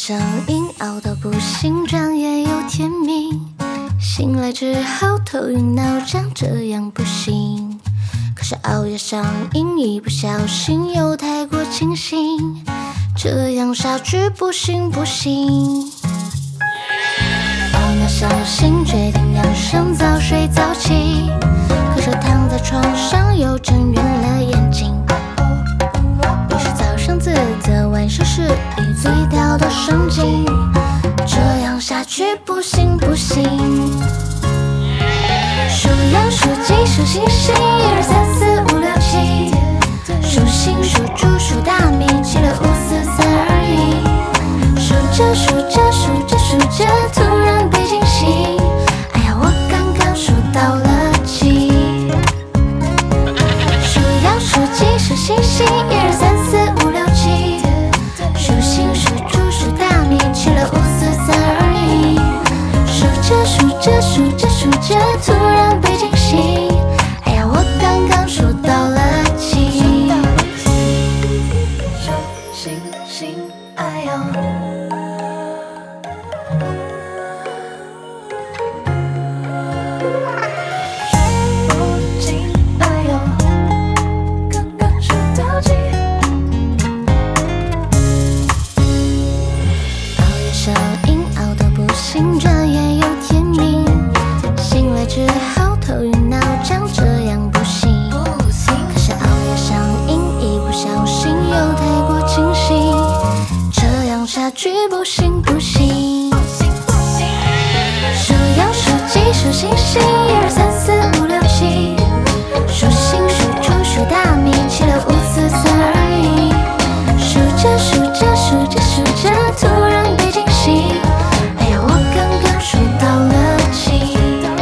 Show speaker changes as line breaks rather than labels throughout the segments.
上瘾，熬到不行，转眼又天明。醒来之后头晕脑胀，这样不行。可是熬夜上瘾，一不小心又太过清醒，这样下去不行不行。懊恼小心，决定养生，早睡早起。可是躺在床上又睁圆了眼睛。于是早上自责，晚上失忆，醉掉的神经，这样下去不行不行。数羊数鸡数星星，1、2、3、4、5、6、7。数星数猪数大米，7、6、5、4、3、2、1。数着数着数着数着，突然被惊醒。哎呀，我刚刚数到了7。数羊数鸡数星星，1、2、3、4、5、6、7。数星数猪数大米，7、6、5、4、3、2、1。数着数着数着数着，突然被惊醒。哎呀，我刚刚数到了7。数星星，哎呦。转眼又天明，醒来之后头晕脑胀，这样不行。可是熬夜上瘾，一不小心又太过清醒，这样下去不行不行。数羊数鸡数星星，1、2、3、4、5、6、7。数星数猪数大米，7、6、5、4、3、2、1。数着数着数着数着，突然被惊醒。数到了7。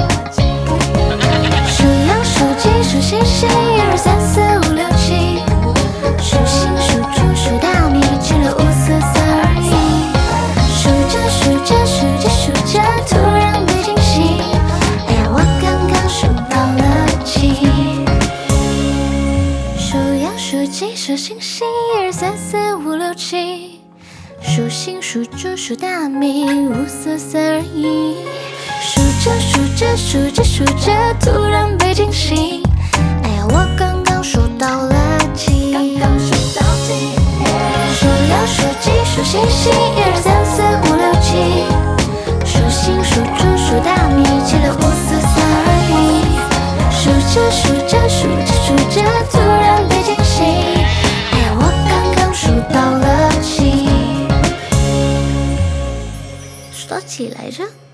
数羊数鸡数星星，1、2、3、4、5、6、7。数星数猪数大米，7、6、5、4、3、2、1。数着数着数着数着，突然被惊醒。哎呀，我刚刚数到了7。数羊数鸡数星星，1、2、3、4、5、6、7。数星数猪数大米，5、4、3、2、1。数着数着数着数着，突然被惊醒。哎呀，我刚刚数到了7。数羊数鸡数星星，1、2、3、4、5、6、7。数星数猪数大米，7、6、5、4、3、2、1。数着数着数着数着，突然被惊醒。哎呀，我刚刚数到了7。数到几来着？